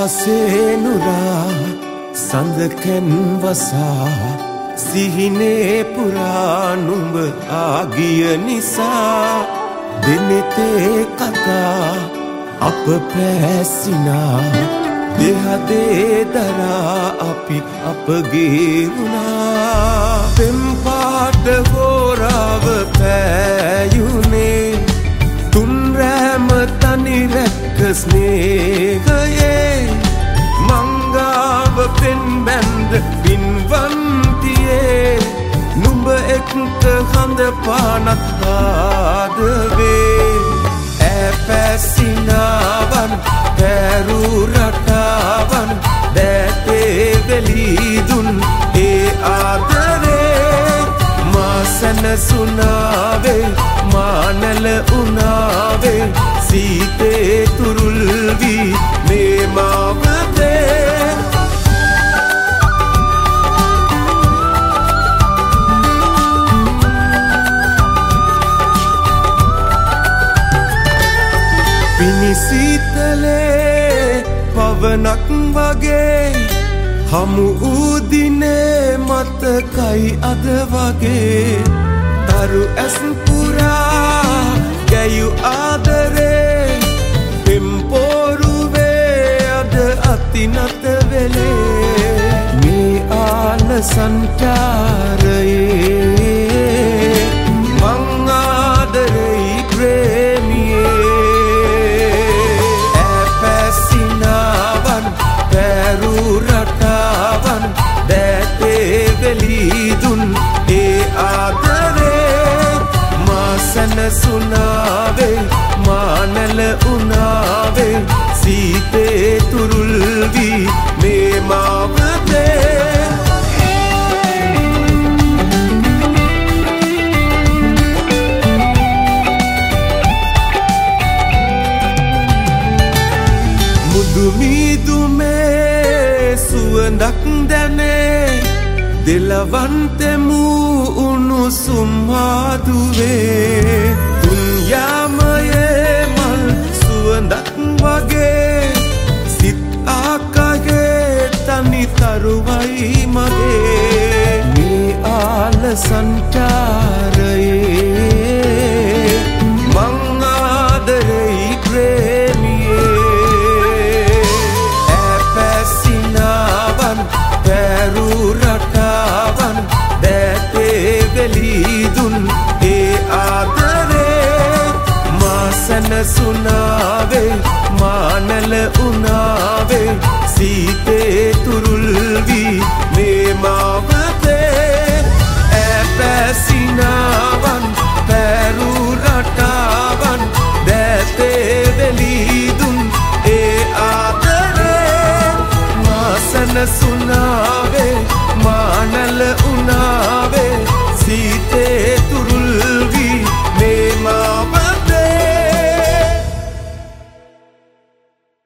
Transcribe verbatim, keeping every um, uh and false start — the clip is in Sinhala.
ආසේනුරා සඳකැන් වසා සිහිනේ පුරා නුඹ ආගිය නිසා දෙනෙතේ කතා අප පැසිනා දෙහදේ දරා අපි අපගේ වුණා පෙම් පාට හෝරාව පෑයුනේ තුන් රැම තනි රැක්ක ස්නේහයේ මංගාව පෙන් බැන්ද පින්වන්තියේ නුඹ එක්ක හඳ පානත් පාදවේ ඈ පැසිනාවන් පැරු රටාවන් දැතේ වෙලිදුන් ඒ ආදරේ මා සැනසුනාවේ මානල උනාවේ සීතේ තුරුල් වී මේ මාවතේ පිනිසීතලේ පවනක් වගේ හමු ඌදිනේ මතකයි අද වගේ තරු ඇස් පුරා ගැයු ආදරේ පෙම්පෝරුවේ අද අතිනත වෙලේ මේ ආල සංචාරයේ මං ආදරෙයි ප්‍රේමියේ රටාවන් දැතේ වෙලිදුන් ඒ ආදරේ මා සැනසුනාවේ මානල උනාවේ සීතේ තුරුල් වී මේ මාවතේ මුදුමිදුමේ සුවඳක් දැනේ දෙලවන්තෙමු උණුසුම් ආදුවේ තුන් යාමයේ මල් සුවඳක් වගේ සිත් ආකාගේ තනි තරුවයි මගේ මේ ආල සංචාරයේ මං ආදරෙයි ප්‍රේමියේ පැරු රටාවන් දැතේ වෙලිදුන් ඒ ආදරේ මා සැනසුනාවේ මානල උනාවේ සීතේ තුරුල් වී මේ මාවතේ ඈ පැසිනාවන් පැරු රටාවන් දැතේ වෙලිදුන් ඒ ආදරේ මා සැනසුනාවේ